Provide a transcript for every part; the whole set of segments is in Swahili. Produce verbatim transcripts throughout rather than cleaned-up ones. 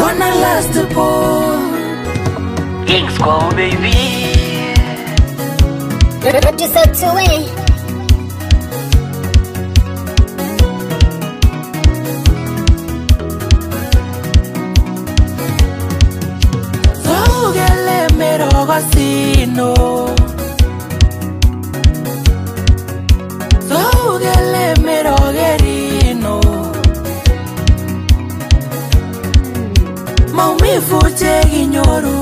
gonna last the poor. King Squall, baby. Producer Tui. Zogele mero gasino. Zogele mero gerino. Maumivu teginyoru.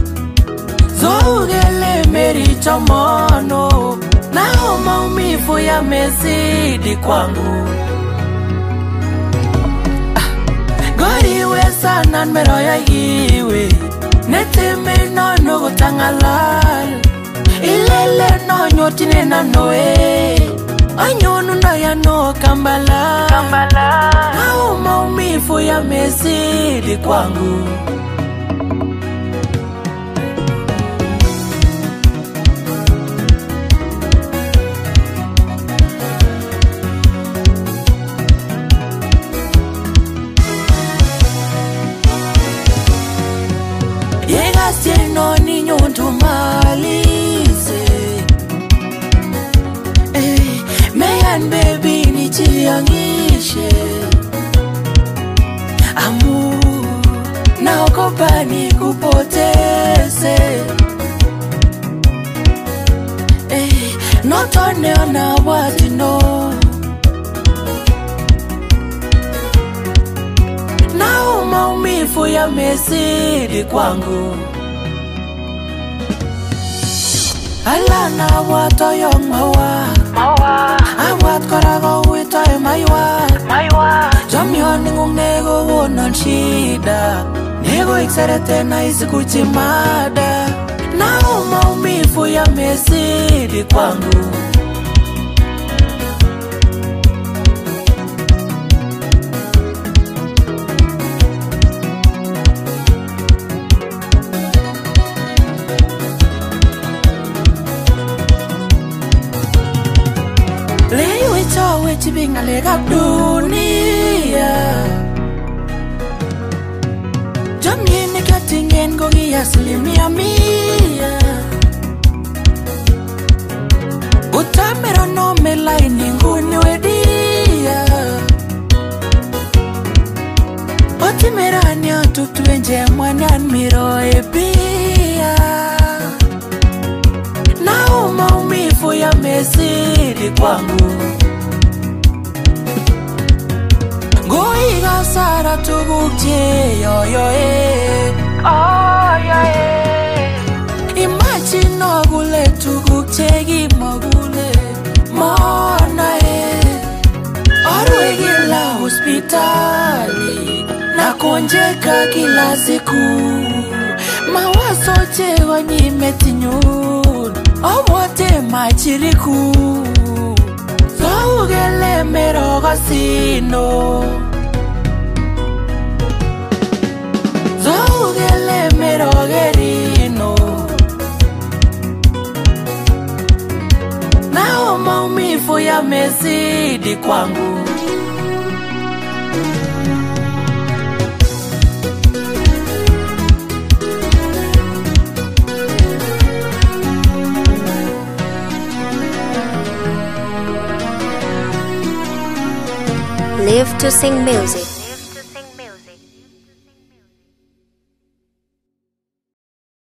Zogele meri chomono. Nao maumivu yamezidi kwangu. ah, Goriwe sana mero ya iwe. Neteme no no gutangalal. Ilele no nyotine na noe. Anyonu na ya no kambala. Kambala. Nao maumivu yamezidi kwangu. Sieno niño tumalize. Eh, meyan baby ni chiangishe. Amu naogopa nikupoteze. Eh, notone ona wati no. Nao maumivu yamezidi kwangu. Alana wato yong mawa Mawa. Awat korago wito e maiwa Maiwa. Jamyo ningung nego wonon shida. Nego ikserete na isikuchi mada. Nao maumivu yamezidi kwangu. Lewe chowe chibinga lega dunia. Jamyene katingen gogi asilimia mia. Utamero no me laini nguni wedia. Otimerani atutwenje mwanyan miro ebia. Nao maumivu yamezidi kwangu. Goiga sara tugukche yo yo eh. Oh, yeah, yeah. Imagine ogule tugukche gi mogule. Mona eh. Arwe gila hospitali. Na konjeka kila siku. Mawazo chego nyimetinyun. Owote machiriku. Zogele mero gasino. Zogele mero gerino. Nao maumivu yamezidi kwangu. Live to sing music.